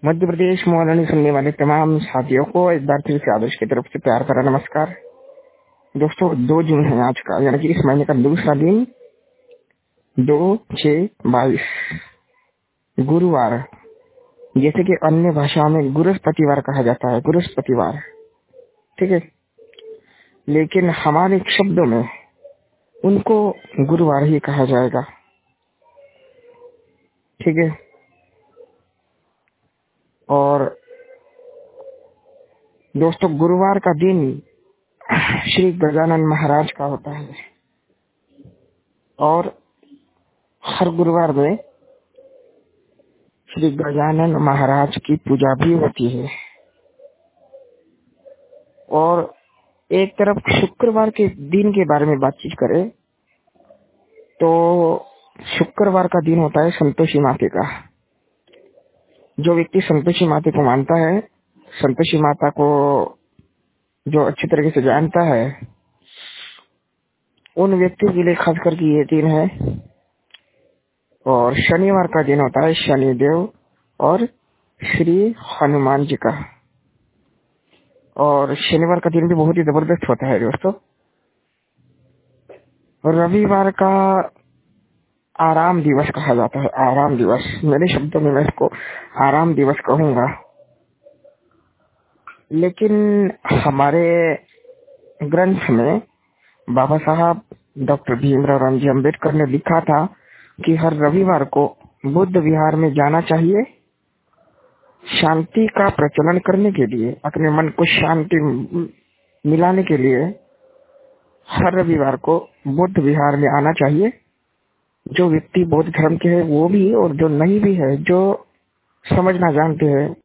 मध्य प्रदेश मोहनी सुनने वाले तमाम साथियों को एक बार फिर से आदर्श की तरफ से प्यार भरा नमस्कार। दोस्तों 2 जून है आज का, यानी कि इस महीने का दूसरा दिन 2/6/22 गुरुवार, जैसे कि अन्य भाषाओं में गुरुस्पतिवार कहा जाता है, गुरुस्पतिवार, ठीक है। लेकिन हमारे शब्दों में उनको गुरुवार ही कहा जाएगा, ठीक है। और दोस्तों गुरुवार का दिन श्री गजानन महाराज का होता है और हर गुरुवार में श्री गजानन महाराज की पूजा भी होती है। और एक तरफ शुक्रवार के दिन के बारे में बातचीत करें तो शुक्रवार का दिन होता है संतोषी माता का। जो व्यक्ति संतोषी माता को मानता है, संतोषी माता को जो अच्छी तरीके से जानता है, उन व्यक्तियों के लिए खास करके ये दिन है। और शनिवार का दिन होता है शनिदेव और श्री हनुमान जी का। और शनिवार का दिन भी बहुत ही जबरदस्त होता है दोस्तों। रविवार का आराम दिवस कहा जाता है, आराम दिवस, मेरे शब्दों में मैं इसको आराम दिवस कहूंगा। लेकिन हमारे ग्रंथ में बाबा साहब डॉक्टर भीमराव रामजी अम्बेडकर ने लिखा था कि हर रविवार को बुद्ध विहार में जाना चाहिए, शांति का प्रचलन करने के लिए, अपने मन को शांति मिलाने के लिए हर रविवार को बुद्ध विहार में आना चाहिए। जो व्यक्ति बौद्ध धर्म के है वो भी, और जो नहीं भी है, जो समझना जानते हैं